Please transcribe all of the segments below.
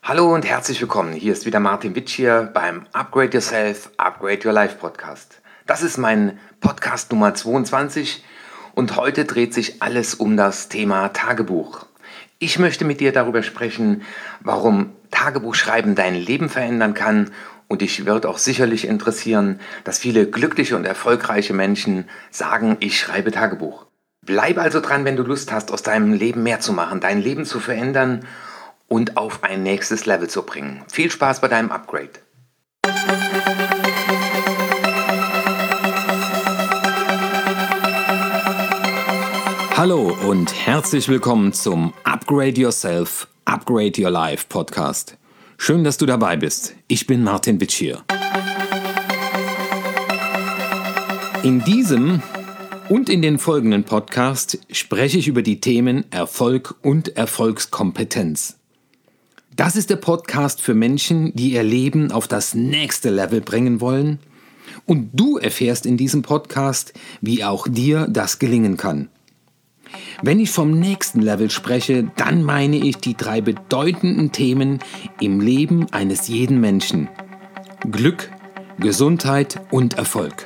Hallo und herzlich willkommen. Hier ist wieder Martin Witsch hier beim Upgrade Yourself, Upgrade Your Life Podcast. Das ist mein Podcast Nummer 22 und heute dreht sich alles um das Thema Tagebuch. Ich möchte mit dir darüber sprechen, warum Tagebuchschreiben dein Leben verändern kann, und dich wird auch sicherlich interessieren, dass viele glückliche und erfolgreiche Menschen sagen, ich schreibe Tagebuch. Bleib also dran, wenn du Lust hast, aus deinem Leben mehr zu machen, dein Leben zu verändern und auf ein nächstes Level zu bringen. Viel Spaß bei deinem Upgrade. Hallo und herzlich willkommen zum Upgrade Yourself, Upgrade Your Life Podcast. Schön, dass du dabei bist. Ich bin Martin Witsch hier. In diesem und in den folgenden Podcast spreche ich über die Themen Erfolg und Erfolgskompetenz. Das ist der Podcast für Menschen, die ihr Leben auf das nächste Level bringen wollen. Und du erfährst in diesem Podcast, wie auch dir das gelingen kann. Wenn ich vom nächsten Level spreche, dann meine ich die 3 bedeutenden Themen im Leben eines jeden Menschen: Glück, Gesundheit und Erfolg.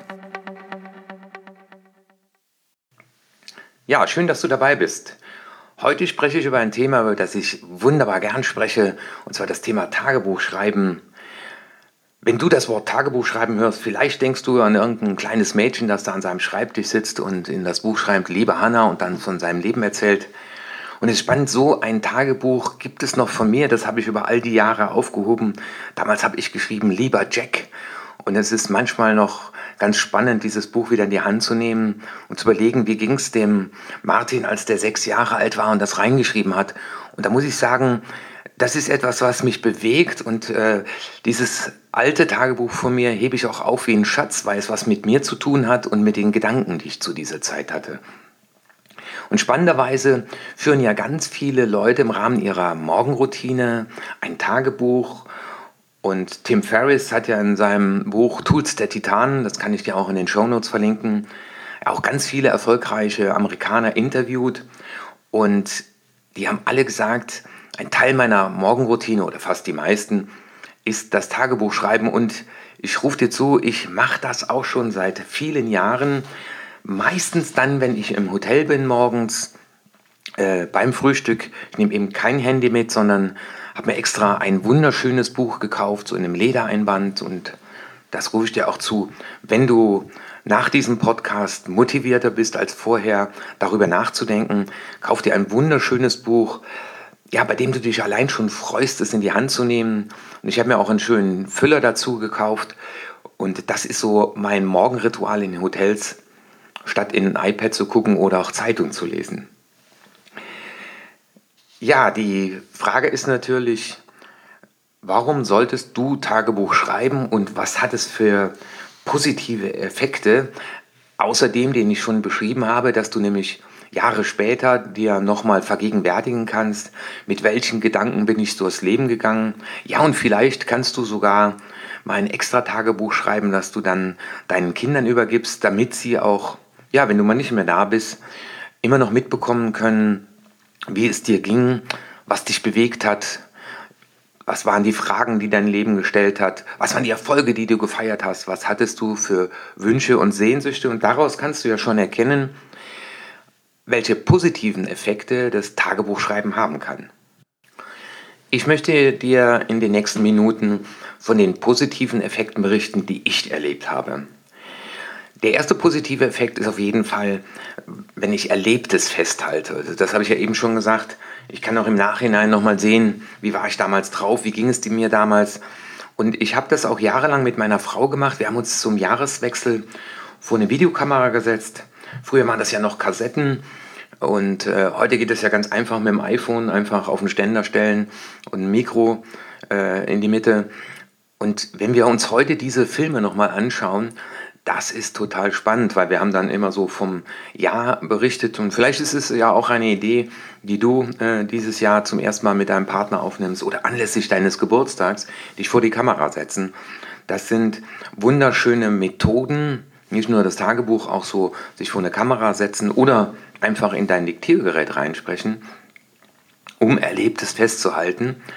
Ja, schön, dass du dabei bist. Heute spreche ich über ein Thema, über das ich wunderbar gern spreche, und zwar das Thema Tagebuchschreiben. Wenn du das Wort Tagebuchschreiben hörst, vielleicht denkst du an irgendein kleines Mädchen, das da an seinem Schreibtisch sitzt und in das Buch schreibt, liebe Hannah, und dann von seinem Leben erzählt. Und es ist spannend, so ein Tagebuch gibt es noch von mir, das habe ich über all die Jahre aufgehoben. Damals habe ich geschrieben, lieber Jack. Und es ist manchmal noch ganz spannend, dieses Buch wieder in die Hand zu nehmen und zu überlegen, wie ging es dem Martin, als der 6 Jahre alt war und das reingeschrieben hat. Und da muss ich sagen, das ist etwas, was mich bewegt, und dieses alte Tagebuch von mir hebe ich auch auf wie ein Schatz, weil es was mit mir zu tun hat und mit den Gedanken, die ich zu dieser Zeit hatte. Und spannenderweise führen ja ganz viele Leute im Rahmen ihrer Morgenroutine ein Tagebuch. Und Tim Ferriss hat ja in seinem Buch Tools der Titanen, das kann ich dir auch in den Shownotes verlinken, auch ganz viele erfolgreiche Amerikaner interviewt. Und die haben alle gesagt, ein Teil meiner Morgenroutine, oder fast die meisten, ist das Tagebuchschreiben. Und ich rufe dir zu, ich mache das auch schon seit vielen Jahren. Meistens dann, wenn ich im Hotel bin morgens, beim Frühstück. Ich nehme eben kein Handy mit, sondern habe mir extra ein wunderschönes Buch gekauft, so in einem Ledereinband. Und das rufe ich dir auch zu, wenn du nach diesem Podcast motivierter bist als vorher, darüber nachzudenken, kauf dir ein wunderschönes Buch, ja, bei dem du dich allein schon freust, es in die Hand zu nehmen. Und ich habe mir auch einen schönen Füller dazu gekauft. Und das ist so mein Morgenritual in den Hotels, statt in ein iPad zu gucken oder auch Zeitung zu lesen. Ja, die Frage ist natürlich, warum solltest du Tagebuch schreiben und was hat es für positive Effekte, außer dem, den ich schon beschrieben habe, dass du nämlich Jahre später dir nochmal vergegenwärtigen kannst, mit welchen Gedanken bin ich durchs Leben gegangen. Ja, und vielleicht kannst du sogar mal ein extra Tagebuch schreiben, das du dann deinen Kindern übergibst, damit sie auch, ja, wenn du mal nicht mehr da bist, immer noch mitbekommen können, wie es dir ging, was dich bewegt hat, was waren die Fragen, die dein Leben gestellt hat, was waren die Erfolge, die du gefeiert hast, was hattest du für Wünsche und Sehnsüchte, und daraus kannst du ja schon erkennen, welche positiven Effekte das Tagebuchschreiben haben kann. Ich möchte dir in den nächsten Minuten von den positiven Effekten berichten, die ich erlebt habe. Der erste positive Effekt ist auf jeden Fall, wenn ich Erlebtes festhalte. Also das habe ich ja eben schon gesagt. Ich kann auch im Nachhinein nochmal sehen, wie war ich damals drauf, wie ging es mir damals. Und ich habe das auch jahrelang mit meiner Frau gemacht. Wir haben uns zum Jahreswechsel vor eine Videokamera gesetzt. Früher waren das ja noch Kassetten. Und heute geht es ja ganz einfach mit dem iPhone, einfach auf den Ständer stellen und ein Mikro in die Mitte. Und wenn wir uns heute diese Filme nochmal anschauen, das ist total spannend, weil wir haben dann immer so vom Jahr berichtet, und vielleicht ist es ja auch eine Idee, die du dieses Jahr zum ersten Mal mit deinem Partner aufnimmst oder anlässlich deines Geburtstags, dich vor die Kamera setzen. Das sind wunderschöne Methoden, nicht nur das Tagebuch, auch so sich vor eine Kamera setzen oder einfach in dein Diktiergerät reinsprechen, um Erlebtes festzuhalten.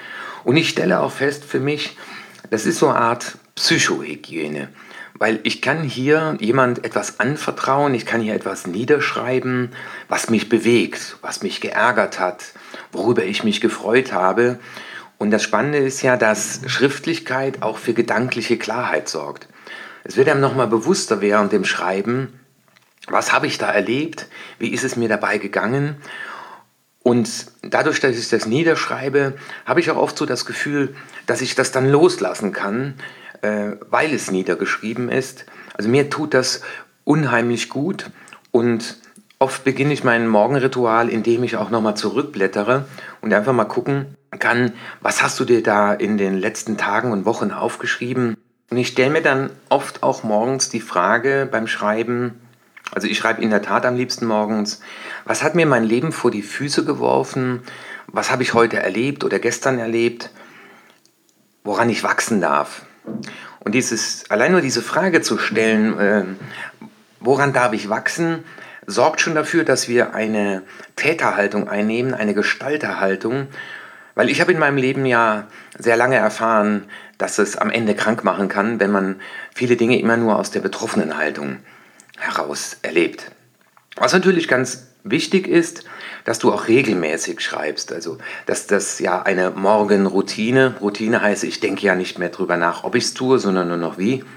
Und ich stelle auch fest für mich, das ist so eine Art Psychohygiene. Weil ich kann hier jemand etwas anvertrauen, ich kann hier etwas niederschreiben, was mich bewegt, was mich geärgert hat, worüber ich mich gefreut habe. Und das Spannende ist ja, dass Schriftlichkeit auch für gedankliche Klarheit sorgt. Es wird einem nochmal bewusster während dem Schreiben, was habe ich da erlebt, wie ist es mir dabei gegangen. Und dadurch, dass ich das niederschreibe, habe ich auch oft so das Gefühl, dass ich das dann loslassen kann, weil es niedergeschrieben ist. Also mir tut das unheimlich gut und oft beginne ich mein Morgenritual, indem ich auch nochmal zurückblättere und einfach mal gucken kann, was hast du dir da in den letzten Tagen und Wochen aufgeschrieben? Und ich stelle mir dann oft auch morgens die Frage beim Schreiben, also ich schreibe in der Tat am liebsten morgens, was hat mir mein Leben vor die Füße geworfen? Was habe ich heute erlebt oder gestern erlebt? Woran ich wachsen darf? Und allein nur diese Frage zu stellen, woran darf ich wachsen, sorgt schon dafür, dass wir eine Täterhaltung einnehmen, eine Gestalterhaltung. Weil ich habe in meinem Leben ja sehr lange erfahren, dass es am Ende krank machen kann, wenn man viele Dinge immer nur aus der betroffenen Haltung heraus erlebt. Was natürlich ganz wichtig ist, dass du auch regelmäßig schreibst. Also, dass das ja eine Morgenroutine, Routine heißt, ich denke ja nicht mehr drüber nach, ob ich es tue, sondern nur noch wie.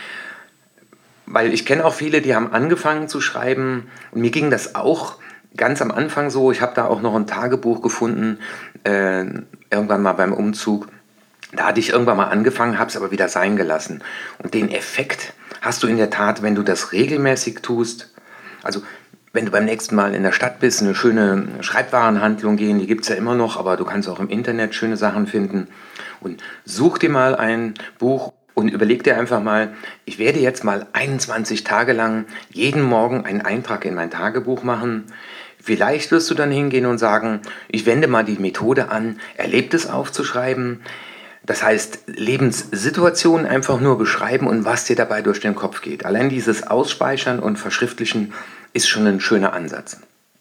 Weil ich kenne auch viele, die haben angefangen zu schreiben und mir ging das auch ganz am Anfang so. Ich habe da auch noch ein Tagebuch gefunden, irgendwann mal beim Umzug. Da hatte ich irgendwann mal angefangen, habe es aber wieder sein gelassen. Und den Effekt hast du in der Tat, wenn du das regelmäßig tust. Also wenn du beim nächsten Mal in der Stadt bist, eine schöne Schreibwarenhandlung gehen, die gibt es ja immer noch, aber du kannst auch im Internet schöne Sachen finden. Und such dir mal ein Buch und überleg dir einfach mal, ich werde jetzt mal 21 Tage lang jeden Morgen einen Eintrag in mein Tagebuch machen. Vielleicht wirst du dann hingehen und sagen, ich wende mal die Methode an, Erlebtes aufzuschreiben. Das heißt, Lebenssituationen einfach nur beschreiben und was dir dabei durch den Kopf geht. Allein dieses Ausspeichern und Verschriftlichen ist schon ein schöner Ansatz.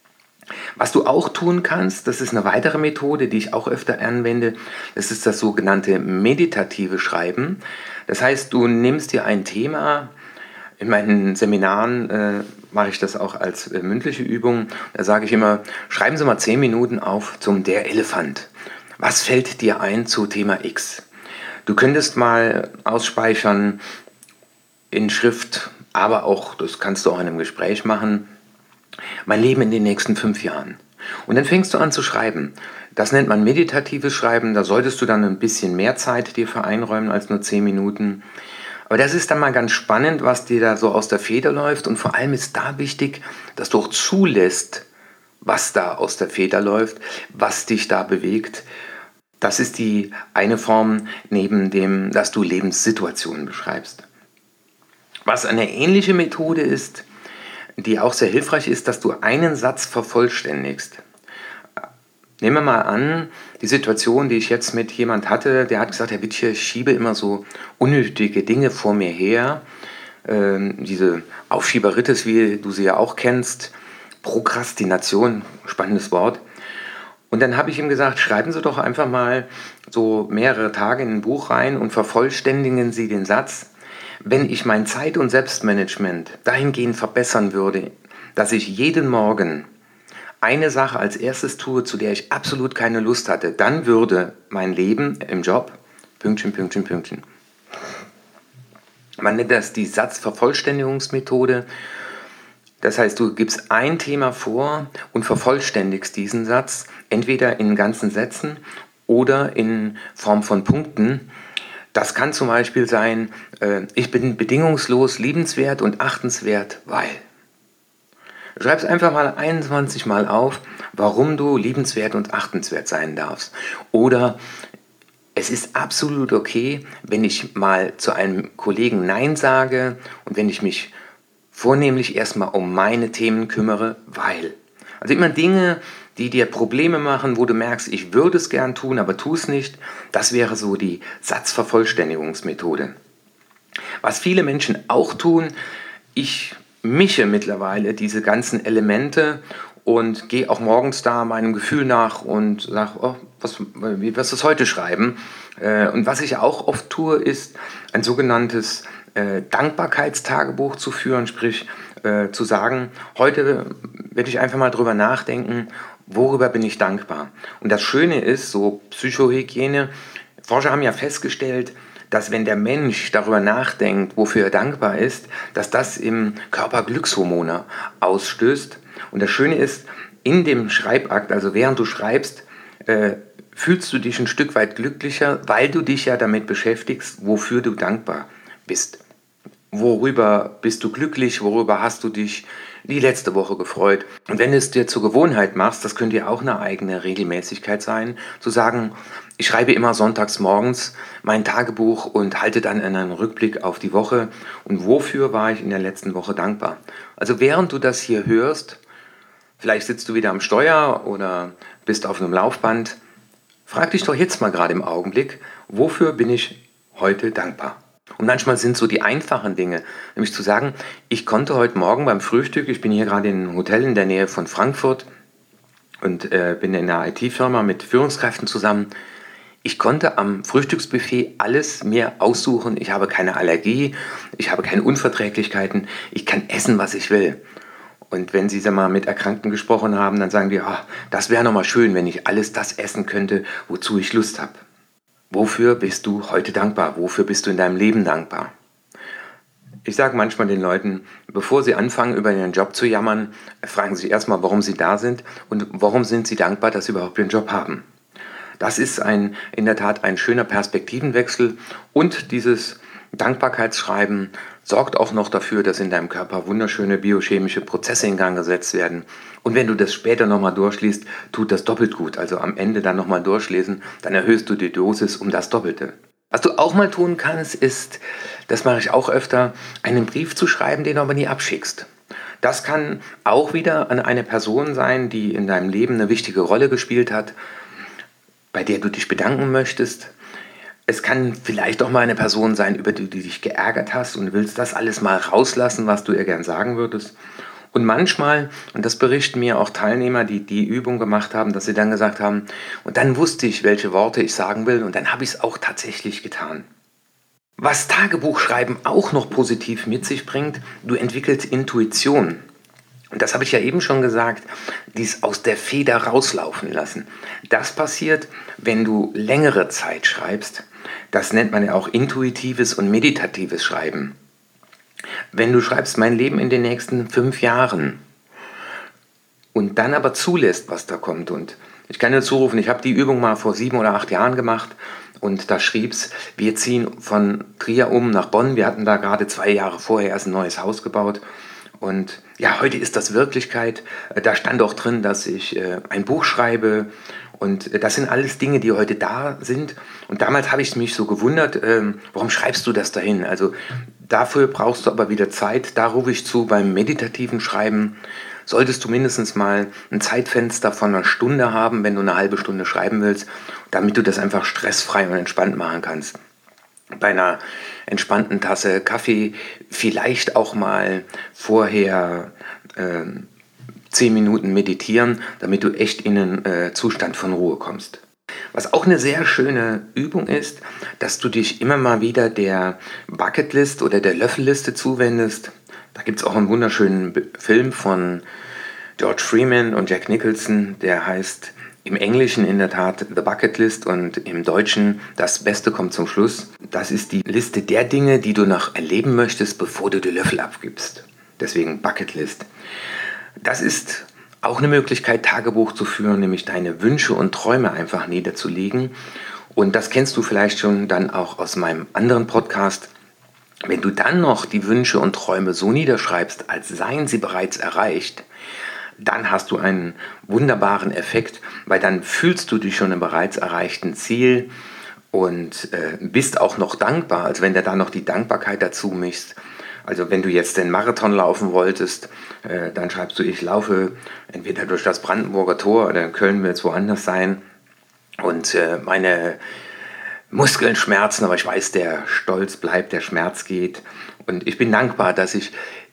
Was du auch tun kannst, das ist eine weitere Methode, die ich auch öfter anwende, das ist das sogenannte meditative Schreiben. Das heißt, du nimmst dir ein Thema, in meinen Seminaren mache ich das auch als mündliche Übung, da sage ich immer, schreiben Sie mal 10 Minuten auf zum Der Elefant. Was fällt dir ein zu Thema X? Du könntest mal ausspeichern in Schrift, aber auch, das kannst du auch in einem Gespräch machen, mein Leben in den nächsten 5 Jahren. Und dann fängst du an zu schreiben. Das nennt man meditatives Schreiben, da solltest du dann ein bisschen mehr Zeit dir für einräumen als nur 10 Minuten. Aber das ist dann mal ganz spannend, was dir da so aus der Feder läuft und vor allem ist da wichtig, dass du auch zulässt, was da aus der Feder läuft, was dich da bewegt. Das ist die eine Form, neben dem, dass du Lebenssituationen beschreibst. Was eine ähnliche Methode ist, die auch sehr hilfreich ist, dass du einen Satz vervollständigst. Nehmen wir mal an, die Situation, die ich jetzt mit jemand hatte, der hat gesagt, Herr Wittche, ich schiebe immer so unnötige Dinge vor mir her. Diese Aufschieberitis, wie du sie ja auch kennst, Prokrastination, spannendes Wort. Und dann habe ich ihm gesagt, schreiben Sie doch einfach mal so mehrere Tage in ein Buch rein und vervollständigen Sie den Satz, wenn ich mein Zeit- und Selbstmanagement dahingehend verbessern würde, dass ich jeden Morgen eine Sache als erstes tue, zu der ich absolut keine Lust hatte, dann würde mein Leben im Job, Pünktchen, Pünktchen, Pünktchen. Man nennt das die Satzvervollständigungsmethode. Das heißt, du gibst ein Thema vor und vervollständigst diesen Satz, entweder in ganzen Sätzen oder in Form von Punkten. Das kann zum Beispiel sein, ich bin bedingungslos liebenswert und achtenswert, weil. Schreib es einfach mal 21 Mal auf, warum du liebenswert und achtenswert sein darfst. Oder es ist absolut okay, wenn ich mal zu einem Kollegen Nein sage und wenn ich mich vornehmlich erstmal um meine Themen kümmere, weil. Also immer Dinge, die dir Probleme machen, wo du merkst, ich würde es gern tun, aber tu es nicht. Das wäre so die Satzvervollständigungsmethode. Was viele Menschen auch tun, ich mische mittlerweile diese ganzen Elemente und gehe auch morgens da meinem Gefühl nach und sage, oh, wie wirst du es heute schreiben? Und was ich auch oft tue, ist ein sogenanntes Dankbarkeitstagebuch zu führen, sprich zu sagen, heute werde ich einfach mal drüber nachdenken, worüber bin ich dankbar. Und das Schöne ist, so Psychohygiene, Forscher haben ja festgestellt, dass wenn der Mensch darüber nachdenkt, wofür er dankbar ist, dass das im Körper Glückshormone ausstößt. Und das Schöne ist, in dem Schreibakt, also während du schreibst, fühlst du dich ein Stück weit glücklicher, weil du dich ja damit beschäftigst, wofür du dankbar bist. Worüber bist du glücklich, worüber hast du dich die letzte Woche gefreut? Und wenn du es dir zur Gewohnheit machst, das könnte ja auch eine eigene Regelmäßigkeit sein, zu sagen, ich schreibe immer sonntags morgens mein Tagebuch und halte dann einen Rückblick auf die Woche und wofür war ich in der letzten Woche dankbar. Also während du das hier hörst, vielleicht sitzt du wieder am Steuer oder bist auf einem Laufband, frag dich doch jetzt mal gerade im Augenblick, wofür bin ich heute dankbar? Und manchmal sind so die einfachen Dinge, nämlich zu sagen, ich konnte heute Morgen beim Frühstück, ich bin hier gerade in einem Hotel in der Nähe von Frankfurt und bin in einer IT-Firma mit Führungskräften zusammen. Ich konnte am Frühstücksbuffet alles mir aussuchen. Ich habe keine Allergie, ich habe keine Unverträglichkeiten, ich kann essen, was ich will. Und wenn Sie mal mit Erkrankten gesprochen haben, dann sagen die, oh, das wäre nochmal schön, wenn ich alles das essen könnte, wozu ich Lust habe. Wofür bist du heute dankbar? Wofür bist du in deinem Leben dankbar? Ich sage manchmal den Leuten, bevor sie anfangen, über ihren Job zu jammern, fragen sie sich erstmal, warum sie da sind und warum sind sie dankbar, dass sie überhaupt ihren Job haben. Das ist in der Tat ein schöner Perspektivenwechsel und dieses Dankbarkeitsschreiben sorgt auch noch dafür, dass in deinem Körper wunderschöne biochemische Prozesse in Gang gesetzt werden. Und wenn du das später nochmal durchliest, tut das doppelt gut. Also am Ende dann nochmal durchlesen, dann erhöhst du die Dosis um das Doppelte. Was du auch mal tun kannst, ist, das mache ich auch öfter, einen Brief zu schreiben, den du aber nie abschickst. Das kann auch wieder an eine Person sein, die in deinem Leben eine wichtige Rolle gespielt hat, bei der du dich bedanken möchtest. Es kann vielleicht auch mal eine Person sein, über die du dich geärgert hast und willst das alles mal rauslassen, was du ihr gern sagen würdest. Und manchmal, und das berichten mir auch Teilnehmer, die die Übung gemacht haben, dass sie dann gesagt haben, und dann wusste ich, welche Worte ich sagen will und dann habe ich es auch tatsächlich getan. Was Tagebuchschreiben auch noch positiv mit sich bringt, du entwickelst Intuition. Und das habe ich ja eben schon gesagt, dies aus der Feder rauslaufen lassen. Das passiert, wenn du längere Zeit schreibst. Das nennt man ja auch intuitives und meditatives Schreiben. Wenn du schreibst, mein Leben in den nächsten 5 Jahren und dann aber zulässt, was da kommt. Und ich kann dir zurufen, ich habe die Übung mal vor 7 oder 8 Jahren gemacht und da schrieb's, wir ziehen von Trier nach Bonn. Wir hatten da gerade 2 Jahre vorher erst ein neues Haus gebaut. Und ja, heute ist das Wirklichkeit. Da stand auch drin, dass ich ein Buch schreibe. Und das sind alles Dinge, die heute da sind. Und damals habe ich mich so gewundert, warum schreibst du das dahin? Also dafür brauchst du aber wieder Zeit. Da rufe ich zu, beim meditativen Schreiben solltest du mindestens mal ein Zeitfenster von einer Stunde haben, wenn du eine halbe Stunde schreiben willst, damit du das einfach stressfrei und entspannt machen kannst. Bei einer entspannten Tasse Kaffee vielleicht auch mal vorher 10 Minuten meditieren, damit du echt in einen Zustand von Ruhe kommst. Was auch eine sehr schöne Übung ist, dass du dich immer mal wieder der Bucketlist oder der Löffelliste zuwendest. Da gibt es auch einen wunderschönen Film von George Freeman und Jack Nicholson, der heißt im Englischen in der Tat The Bucket List und im Deutschen Das Beste kommt zum Schluss. Das ist die Liste der Dinge, die du noch erleben möchtest, bevor du die Löffel abgibst. Deswegen Bucket List. Das ist auch eine Möglichkeit, Tagebuch zu führen, nämlich deine Wünsche und Träume einfach niederzulegen. Und das kennst du vielleicht schon dann auch aus meinem anderen Podcast. Wenn du dann noch die Wünsche und Träume so niederschreibst, als seien sie bereits erreicht, dann hast du einen wunderbaren Effekt, weil dann fühlst du dich schon im bereits erreichten Ziel und bist auch noch dankbar, also wenn du da noch die Dankbarkeit dazu mischst. Also wenn du jetzt den Marathon laufen wolltest, dann schreibst du, ich laufe entweder durch das Brandenburger Tor oder in Köln wird es woanders sein und meine Muskeln schmerzen, aber ich weiß, der Stolz bleibt, der Schmerz geht und ich bin dankbar, dass ich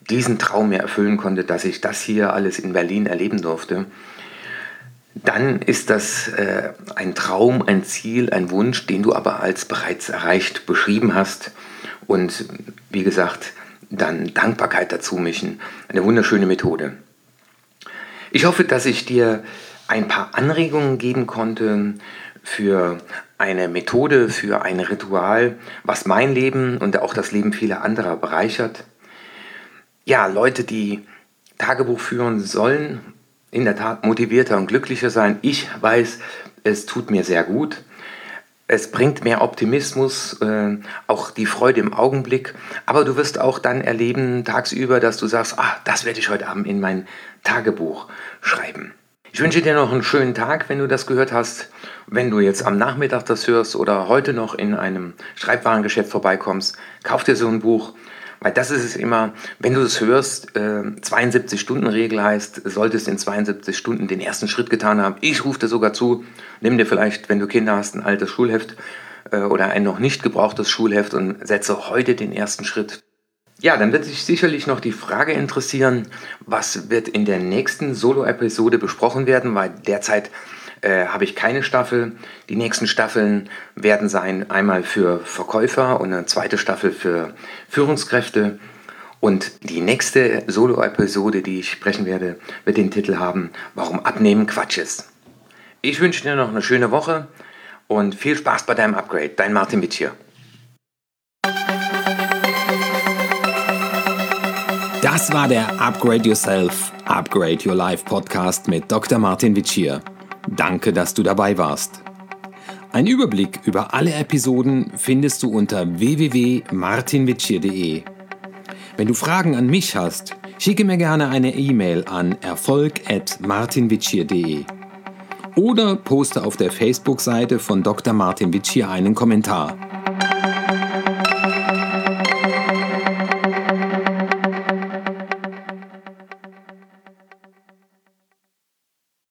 diesen Traum mir erfüllen konnte, dass ich das hier alles in Berlin erleben durfte, dann ist das ein Traum, ein Ziel, ein Wunsch, den du aber als bereits erreicht beschrieben hast. Und wie gesagt, dann Dankbarkeit dazu mischen. Eine wunderschöne Methode. Ich hoffe, dass ich dir ein paar Anregungen geben konnte für eine Methode, für ein Ritual, was mein Leben und auch das Leben vieler anderer bereichert. Ja, Leute, die Tagebuch führen sollen, in der Tat motivierter und glücklicher sein. Ich weiß, es tut mir sehr gut. Es bringt mehr Optimismus, auch die Freude im Augenblick. Aber du wirst auch dann erleben, tagsüber, dass du sagst, das werde ich heute Abend in mein Tagebuch schreiben. Ich wünsche dir noch einen schönen Tag, wenn du das gehört hast. Wenn du jetzt am Nachmittag das hörst oder heute noch in einem Schreibwarengeschäft vorbeikommst, kauf dir so ein Buch. Weil das ist es immer, wenn du es hörst, 72-Stunden-Regel heißt, solltest in 72 Stunden den ersten Schritt getan haben. Ich rufe dir sogar zu, nimm dir vielleicht, wenn du Kinder hast, ein altes Schulheft oder ein noch nicht gebrauchtes Schulheft und setze heute den ersten Schritt. Ja, dann wird dich sicherlich noch die Frage interessieren, was wird in der nächsten Solo-Episode besprochen werden, weil derzeit habe ich keine Staffel. Die nächsten Staffeln werden sein einmal für Verkäufer und eine zweite Staffel für Führungskräfte. Und die nächste Solo-Episode, die ich sprechen werde, wird den Titel haben, warum Abnehmen Quatsch ist. Ich wünsche dir noch eine schöne Woche und viel Spaß bei deinem Upgrade. Dein Martin Witsch hier. Das war der Upgrade Yourself, Upgrade Your Life Podcast mit Dr. Martin Witsch hier. Danke, dass du dabei warst. Ein Überblick über alle Episoden findest du unter www.martinwitschier.de. Wenn du Fragen an mich hast, schicke mir gerne eine E-Mail an erfolg@martinwitschier.de oder poste auf der Facebook-Seite von Dr. Martin Witsch hier einen Kommentar.